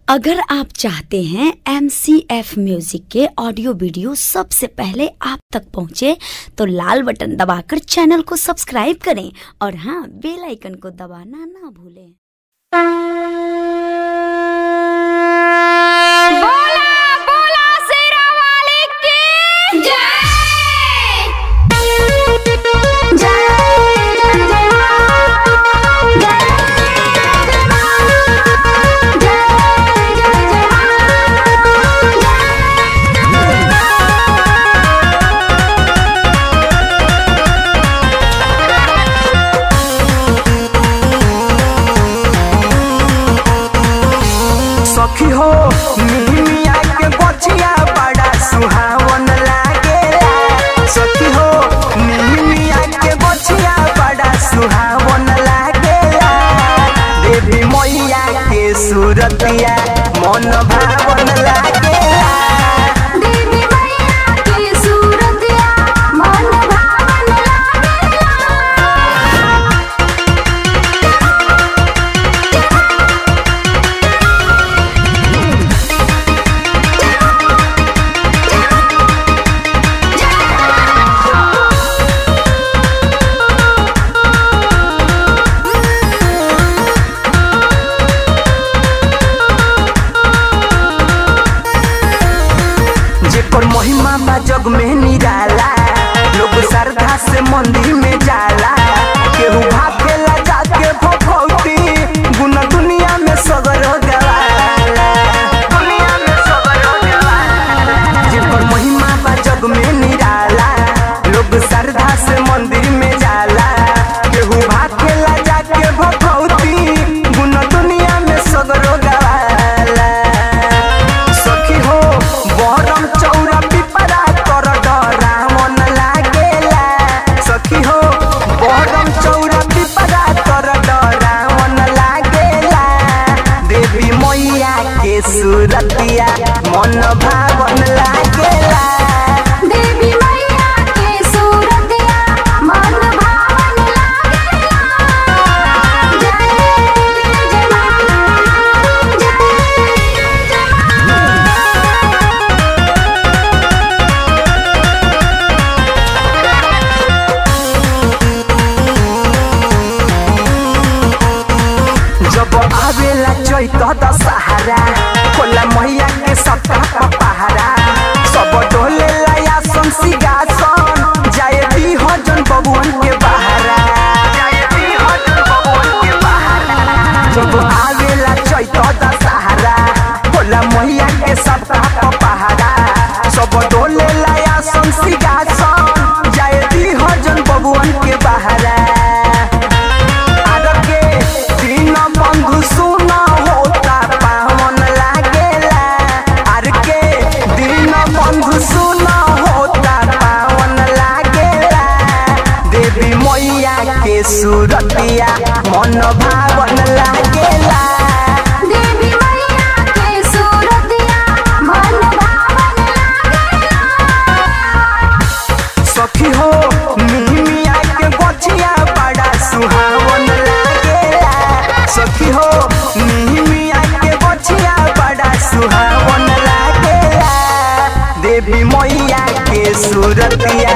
अगर आप चाहते हैं MCF म्यूजिक के ऑडियो वीडियो सबसे पहले आप तक पहुंचे तो लाल बटन दबाकर चैनल को सब्सक्राइब करें और हाँ, बेल आइकन को दबाना ना भूलें। बोला बोला शेरा वाले की जय। सखी हो मिमिया के बचिया बड़ा सुहावन लागेला। सखी हो मिमिया के बचिया बड़ा सुहावन लागेला। देवी मैया के सूरतिया मन भावन लागेला। देवी मैया की सूरतिया मन भावन लागेला। जेकर महिमा बा जग में निराला। लोग श्रद्धा से मंदिर में जाला। केहू भागेला जाके भभौती गुण दुनिया में सगर गवाला। दुनिया में सगर गवाला। जेकर महिमा बा जग में निराला। लोग श्रद्धा से मंदिर में जाला। केहू भागेला जाके भभौती गुण दुनिया में सगर गवाला। सखी हो बरम चौरा पिपरा कर डरा मन लागेला। सखी हो बरम चौरा पिपरा कर डरा मन लागेला। देवी मैया के सूरतिया मन भावन लागेला। देवी मैया की सूरतिया मन भावन लागेला। जय जय मां, जय जय जब आवेला चैत दशहरा होला मैया के सप्ताह पपहरा। सब डोले लाया सिंहासन जाए दी हजन बबुअन के बहारा। जाए दी हजन बबुअन के बहारा। जब आवेला चैत दशहरा होला मैया के सप्ताह पपहरा। सब डोले लाया सिंहासन जाए दी हजन बबुअन के बहारा। बंधु सुना होता पावन लागेला। आर के दिन बंधु सुना होता पावन लागेला। देवी मैया के सूरतिया मन भावन लागेला। देवी मैया की सूरतिया मन भावन लागेला। सखी हो मिमिया के बचिया बड़ा सुहावन लागेला। सखी हो मिमिया के बचिया बड़ा सुहावन लागेला। देवी मैया के सूरतिया